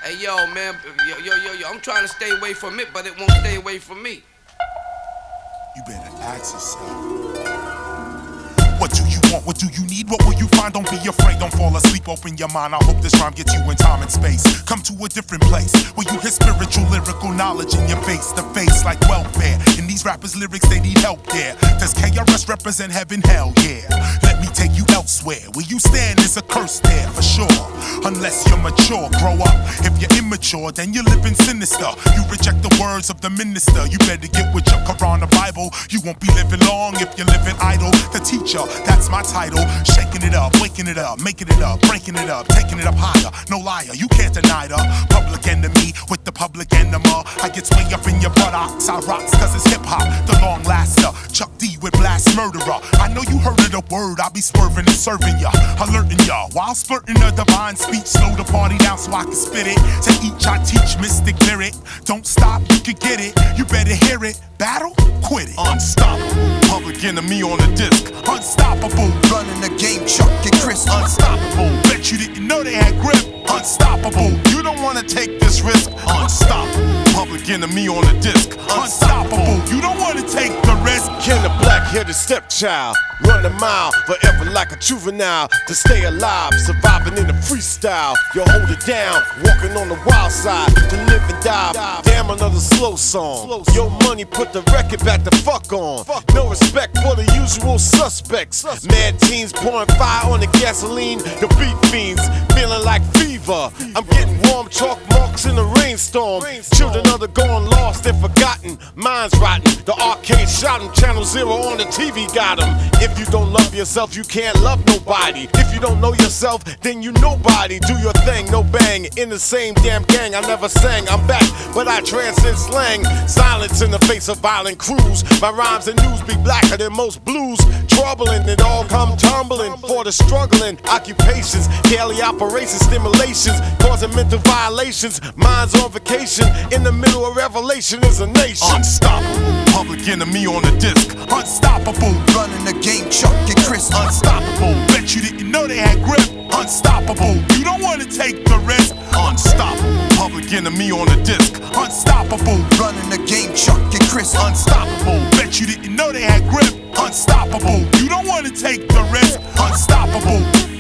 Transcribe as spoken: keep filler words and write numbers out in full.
Hey yo, man, yo, yo, yo, yo, I'm trying to stay away from it, but it won't stay away from me. You better ask yourself. What do you want? What do you need? What will you find? Don't be afraid, don't fall asleep, open your mind. I hope this rhyme gets you in time and space. Come to a different place where you hear spiritual, lyrical knowledge in your face to face like welfare. In these rappers' lyrics, they need help there. Does K R S represent heaven? Hell yeah. Let me take you elsewhere. Where you stand is a curse there for sure. Unless you're mature, grow up. If you're immature, then you're living sinister. You reject the words of the minister. You better get with your Quran or Bible. You won't be living long if you're living idle. The teacher, that's my title. Shaking it up, waking it up, making it up, breaking it up, taking it up higher. No liar, you can't deny the public enemy with the public enema. I get way up in your buttocks. I rocks cause it's hip hop, the long laster. Chuck D with blast murderer. I know you heard of the word, I'll be swerving and serving ya, alerting ya while splurting a divine speech. Slow the party down so I can spit it. To each I teach mystic lyric. Don't stop, you can get it. You better hear it. Battle, quit it. Unstoppable, public enemy on the disc. Unstoppable, running the game, Chuck and Chris. Unstoppable, bet you didn't know they had grip. Unstoppable, you don't wanna take this risk. Unstoppable, public enemy on the disc. Unstoppable, you don't wanna take the risk. Can the black-headed stepchild run a mile forever like a juvenile to stay alive, surviving in the freestyle? You hold it down, walking on the wild side to live and die. Damn, another slow song. Your money put the record back the fuck on. No respect for the usual suspects. Mad teens pouring fire on the gasoline. The beat fiends feeling like fever. I'm getting warm chalk marks in the rainstorm. Children of the gone lost and forgotten. Minds rotten. The arcade shot 'em. Channel Zero on the T V got 'em. If you don't love yourself, you can't love nobody. If you don't know yourself, then you nobody. Do your thing, no bang. In the same damn gang, I never sang. I'm back, but I transcend slang. Silence in the face of violent crews. My rhymes and news be blacker than most blues. Troubling, it all come tumbling for the struggling occupations. Daily operations, stimulations, causing mental violations. Minds on vacation, in the middle of revelation is a nation. Unstoppable, public enemy on the disc. Unstoppable, running the game, Chuck and Chris. Unstoppable, bet you didn't know they had grip. Unstoppable, you don't wanna take the risk. Unstoppable, public enemy on the disc. Unstoppable, running the game, Chuck and Chris. Unstoppable, bet you didn't know they had grip. Unstoppable, you don't wanna take the risk. Unstoppable.